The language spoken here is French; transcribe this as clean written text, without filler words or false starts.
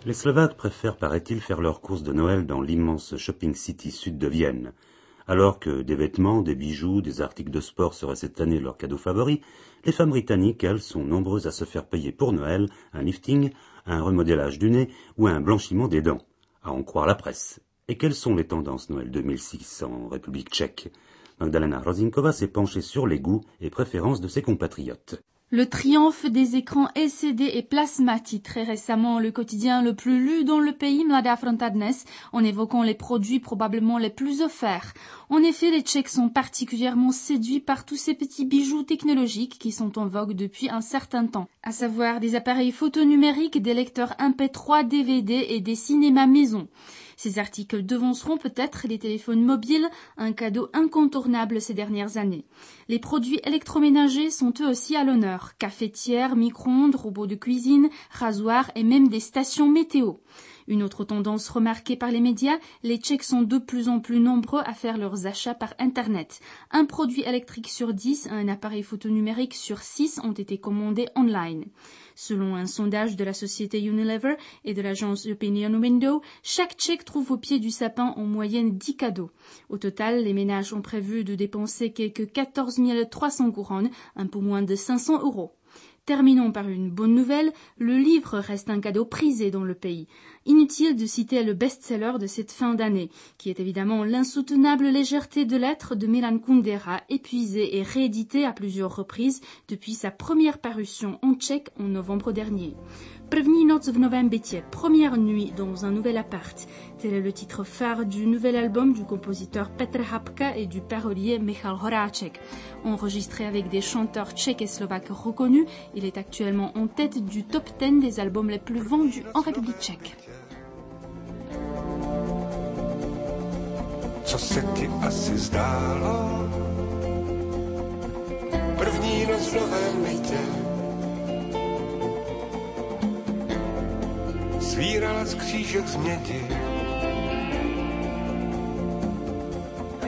Les Slovaques préfèrent, paraît-il, faire leurs courses de Noël dans l'immense shopping city sud de Vienne. Alors que des vêtements, des bijoux, des articles de sport seraient cette année leurs cadeaux favoris, les femmes britanniques, elles, sont nombreuses à se faire payer pour Noël un lifting, un remodélage du nez ou un blanchiment des dents, à en croire la presse. Et quelles sont les tendances Noël 2006 en République tchèque? Magdalena Rozinkova s'est penchée sur les goûts et préférences de ses compatriotes. Le triomphe des écrans LCD et plasma titrait récemment le quotidien le plus lu dans le pays, Mladá Fronta Dnes, en évoquant les produits probablement les plus offerts. En effet, les Tchèques sont particulièrement séduits par tous ces petits bijoux technologiques qui sont en vogue depuis un certain temps, à savoir des appareils photo numériques, des lecteurs MP3, DVD et des cinémas maison. Ces articles devanceront peut-être les téléphones mobiles, un cadeau incontournable ces dernières années. Les produits électroménagers sont eux aussi à l'honneur. Cafetières, micro-ondes, robots de cuisine, rasoirs et même des stations météo. Une autre tendance remarquée par les médias, les Tchèques sont de plus en plus nombreux à faire leurs achats par Internet. Un produit électrique sur 10, un appareil photo numérique sur 6 ont été commandés online. Selon un sondage de la société Unilever et de l'agence Opinion Window, chaque Tchèque trouve au pied du sapin en moyenne 10 cadeaux. Au total, les ménages ont prévu de dépenser quelques 14 300 couronnes, un peu moins de 500 €. Terminons par une bonne nouvelle, le livre reste un cadeau prisé dans le pays. Inutile de citer le best-seller de cette fin d'année, qui est évidemment l'insoutenable légèreté de l'être de Milan Kundera, épuisé et réédité à plusieurs reprises depuis sa première parution en tchèque en novembre dernier. První noc v novém bytě, première nuit dans un nouvel appart. Tel est le titre phare du nouvel album du compositeur Petr Hapka et du parolier Michal Horáček. Enregistré avec des chanteurs tchèques et slovaques reconnus, il est actuellement en tête du top 10 des albums les plus vendus en République tchèque. Co se ti asi zdálo? První noc v novém bytě svírala z křížek z mědi.